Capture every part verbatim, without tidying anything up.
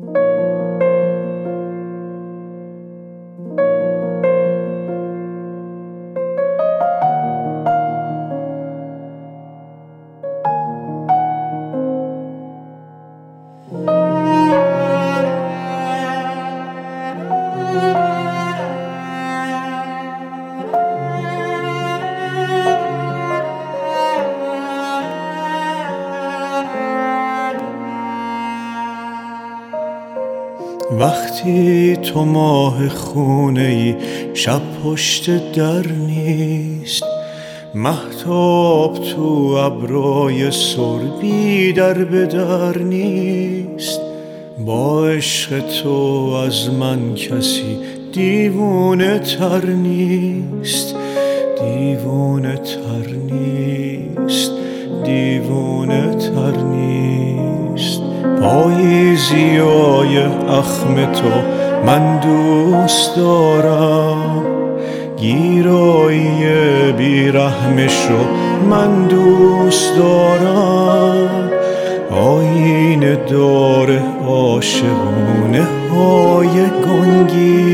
وقتی تو ماه خونه ای شب پشت در نیست، مهتاب تو ابرای سربی در به در نیست، با عشق تو از من کسی دیوونه تر نیست، دیوونه تر نیست، دیوونه تر نیست. پاییزیای اخم تو من دوست دارم، گیرایی بیرحمشو من دوست دارم، آینه دار عاشقونه های گنگی،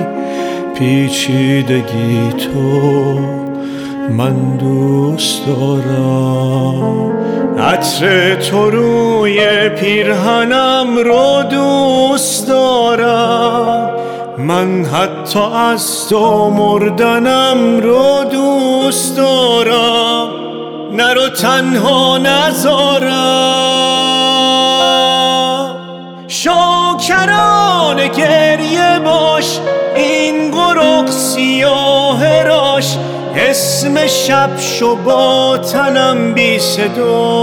پیچیدگی تو من دوست دارم. عطر تو روی پیرهنم رو دوست دارم، من حتی از تو مردنم رو دوست دارم، نرو تنها نذارم. شاکرانه گریه باش این قرق سیاه راش، اسم شب شو با تنم بی صدا.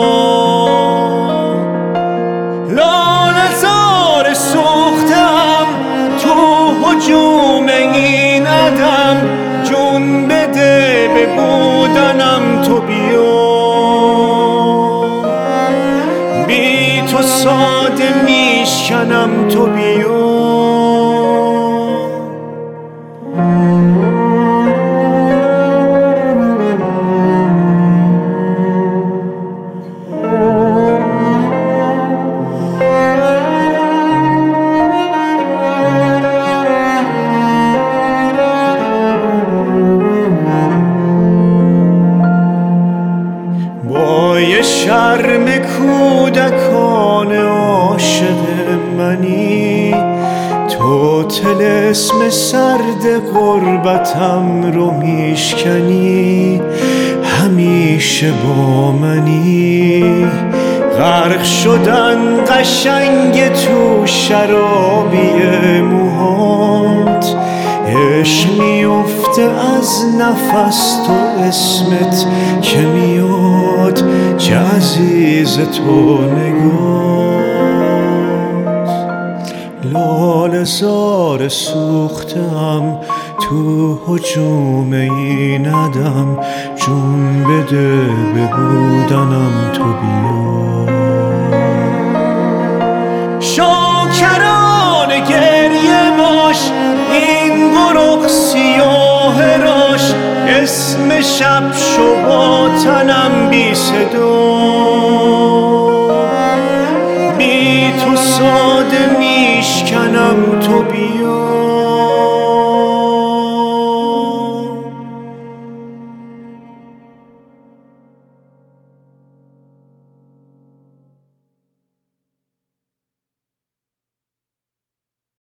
لاله زار سوختم تو هجوم این عدم، جون بده به بودنم تو بیا، بی تو ساده میشکنم تو بیا. یه شرم کودکان عاشق منی، تو طلسم سرد غربتم رو میشکنی، همیشه با منی، غرق شدن قشنگ تو شرابی موهات، عشق میفته از نفس تو اسمت که میاد، چه عزیز تو نگات. لاله زار سوختم تو هجوم این عدم، جون بده به بودنم تو بیا. شاکرانه گریه باش این قرق سیاه راش، اسم شب شو با تنم بی صدا، بی تو ساده میشکنم تو بیا.